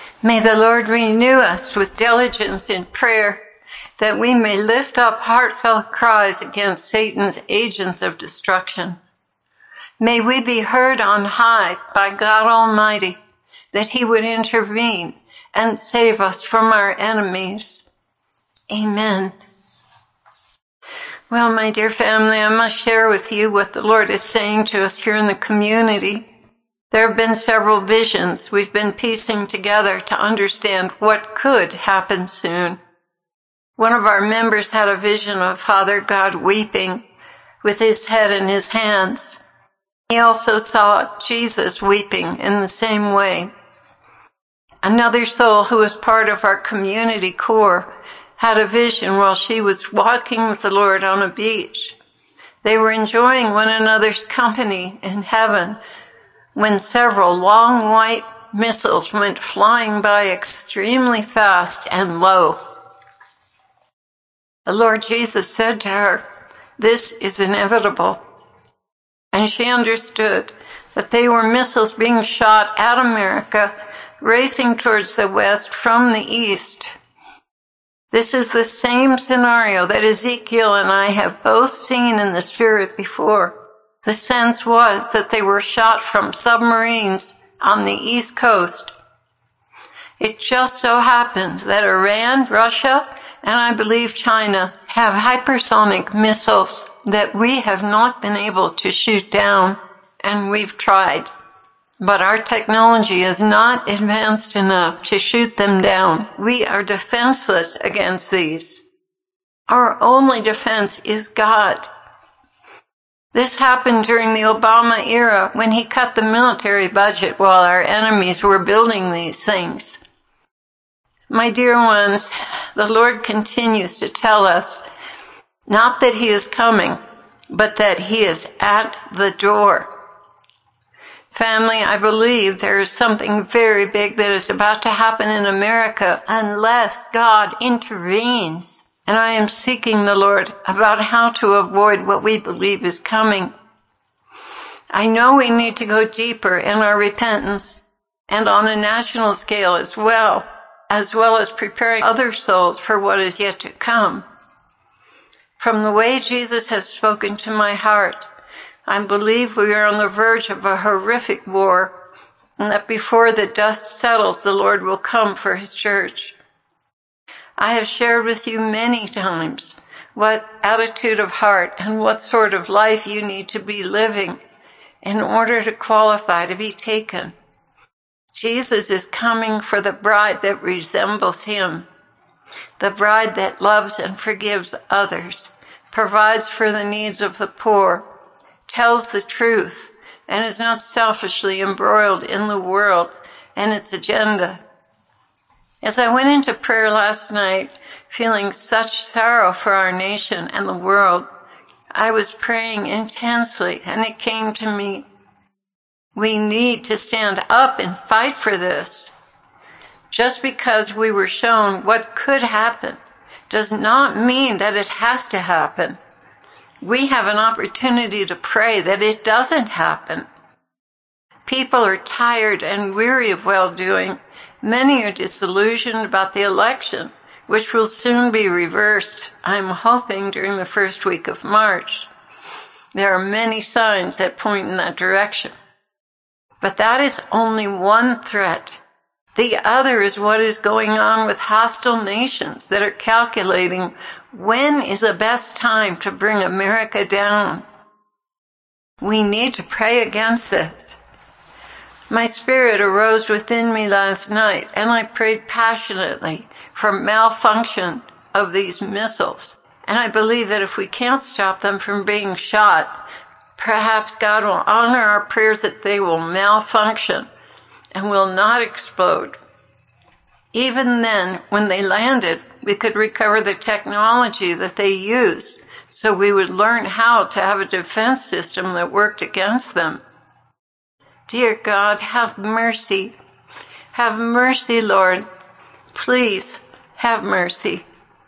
May the Lord renew us with diligence in prayer, that we may lift up heartfelt cries against Satan's agents of destruction. May we be heard on high by God Almighty, that he would intervene and save us from our enemies. Amen. Well, my dear family, I must share with you what the Lord is saying to us here in the community. There have been several visions we've been piecing together to understand what could happen soon. One of our members had a vision of Father God weeping with his head in his hands. He also saw Jesus weeping in the same way. Another soul who was part of our community core had a vision while she was walking with the Lord on a beach. They were enjoying one another's company in heaven when several long white missiles went flying by extremely fast and low. The Lord Jesus said to her, "This is inevitable." And she understood that they were missiles being shot at America, racing towards the west from the east. This is the same scenario that Ezekiel and I have both seen in the spirit before. The sense was that they were shot from submarines on the East Coast. It just so happens that Iran, Russia, and I believe China have hypersonic missiles that we have not been able to shoot down, and we've tried. But our technology is not advanced enough to shoot them down. We are defenseless against these. Our only defense is God. This happened during the Obama era when he cut the military budget while our enemies were building these things. My dear ones, the Lord continues to tell us not that he is coming, but that he is at the door. Family, I believe there is something very big that is about to happen in America unless God intervenes. And I am seeking the Lord about how to avoid what we believe is coming. I know we need to go deeper in our repentance and on a national scale as well as preparing other souls for what is yet to come. From the way Jesus has spoken to my heart, I believe we are on the verge of a horrific war, and that before the dust settles, the Lord will come for his church. I have shared with you many times what attitude of heart and what sort of life you need to be living in order to qualify to be taken. Jesus is coming for the bride that resembles him, the bride that loves and forgives others, provides for the needs of the poor, tells the truth, and is not selfishly embroiled in the world and its agenda. As I went into prayer last night, feeling such sorrow for our nation and the world, I was praying intensely, and it came to me, we need to stand up and fight for this. Just because we were shown what could happen does not mean that it has to happen. We have an opportunity to pray that it doesn't happen. People are tired and weary of well-doing. Many are disillusioned about the election, which will soon be reversed, I'm hoping, during the first week of March. There are many signs that point in that direction. But that is only one threat. The other is what is going on with hostile nations that are calculating when is the best time to bring America down. We need to pray against this. My spirit arose within me last night, and I prayed passionately for malfunction of these missiles. And I believe that if we can't stop them from being shot, perhaps God will honor our prayers that they will malfunction and will not explode. Even then, when they landed, we could recover the technology that they used, so we would learn how to have a defense system that worked against them. Dear God, have mercy. Have mercy, Lord. Please, have mercy.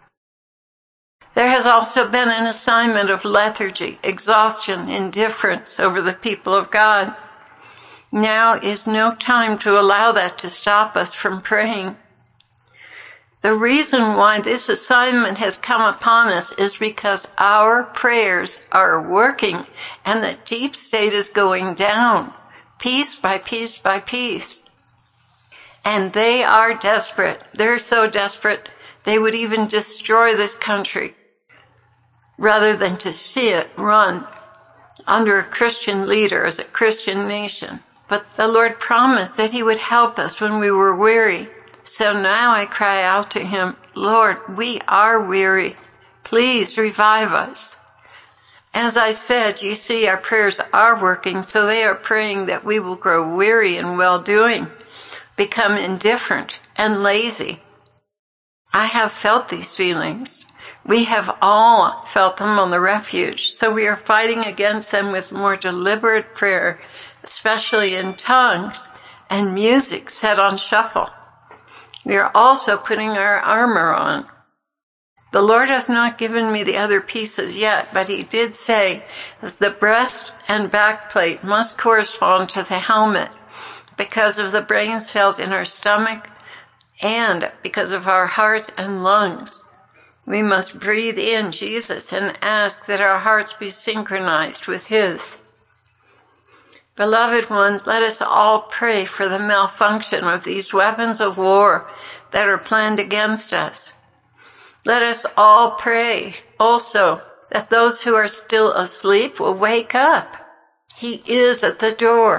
There has also been an assignment of lethargy, exhaustion, indifference over the people of God. Now is no time to allow that to stop us from praying. The reason why this assignment has come upon us is because our prayers are working and the deep state is going down, piece by piece by piece. And they are desperate. They're so desperate, they would even destroy this country rather than to see it run under a Christian leader as a Christian nation. But the Lord promised that he would help us when we were weary. So now I cry out to him, Lord, we are weary. Please revive us. As I said, you see, our prayers are working, so they are praying that we will grow weary in well-doing, become indifferent and lazy. I have felt these feelings. We have all felt them on the refuge, so we are fighting against them with more deliberate prayer, especially in tongues and music set on shuffle. We are also putting our armor on. The Lord has not given me the other pieces yet, but he did say that the breast and back plate must correspond to the helmet because of the brain cells in our stomach and because of our hearts and lungs. We must breathe in Jesus and ask that our hearts be synchronized with his. Beloved ones, let us all pray for the malfunction of these weapons of war that are planned against us. Let us all pray also that those who are still asleep will wake up. He is at the door.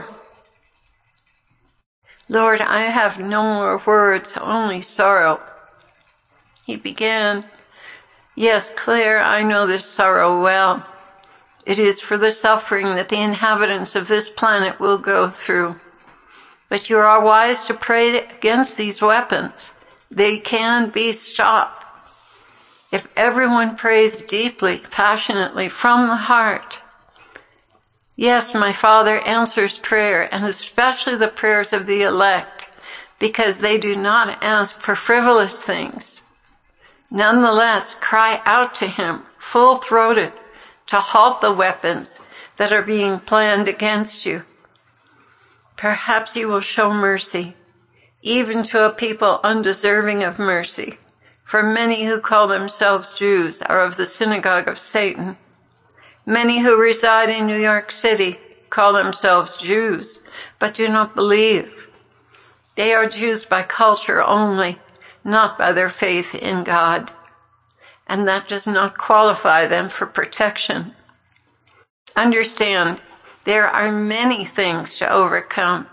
Lord, I have no more words, only sorrow. He began, Yes, Claire, I know this sorrow well. It is for the suffering that the inhabitants of this planet will go through. But you are wise to pray against these weapons. They can be stopped. If everyone prays deeply, passionately, from the heart. Yes, my Father answers prayer, and especially the prayers of the elect, because they do not ask for frivolous things. Nonetheless, cry out to him, full-throated, to halt the weapons that are being planned against you. Perhaps he will show mercy, even to a people undeserving of mercy, for many who call themselves Jews are of the synagogue of Satan. Many who reside in New York City call themselves Jews, but do not believe. They are Jews by culture only, not by their faith in God. And that does not qualify them for protection. Understand, there are many things to overcome.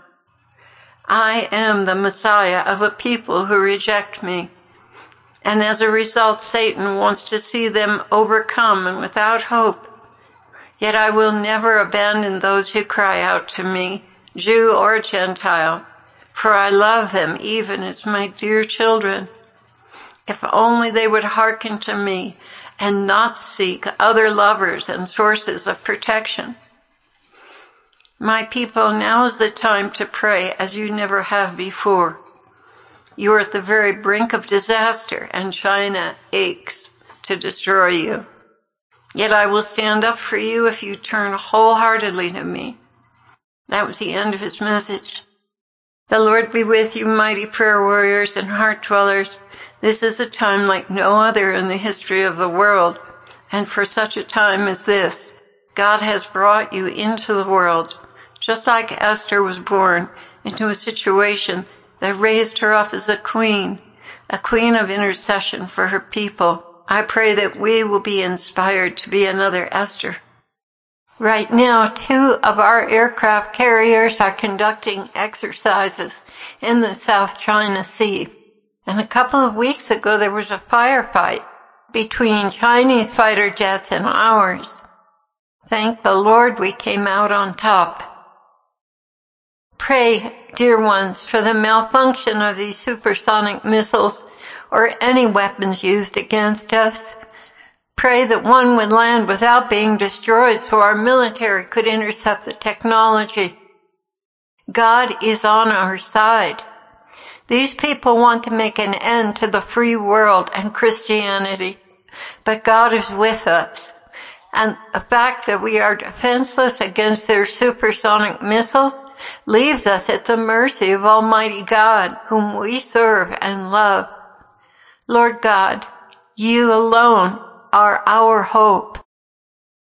I am the Messiah of a people who reject me. And as a result, Satan wants to see them overcome and without hope. Yet I will never abandon those who cry out to me, Jew or Gentile, for I love them even as my dear children. If only they would hearken to me and not seek other lovers and sources of protection. My people, now is the time to pray as you never have before. You are at the very brink of disaster, and China aches to destroy you. Yet I will stand up for you if you turn wholeheartedly to me. That was the end of his message. The Lord be with you, mighty prayer warriors and heart dwellers. This is a time like no other in the history of the world, and for such a time as this, God has brought you into the world, just like Esther was born into a situation that raised her up as a queen of intercession for her people. I pray that we will be inspired to be another Esther. Right now, 2 of our aircraft carriers are conducting exercises in the South China Sea. And a couple of weeks ago, there was a firefight between Chinese fighter jets and ours. Thank the Lord we came out on top. Pray, dear ones, for the malfunction of these supersonic missiles or any weapons used against us. Pray that one would land without being destroyed so our military could intercept the technology. God is on our side. These people want to make an end to the free world and Christianity, but God is with us, And the fact that we are defenseless against their supersonic missiles leaves us at the mercy of Almighty God, whom we serve and love. Lord God, you alone are our hope.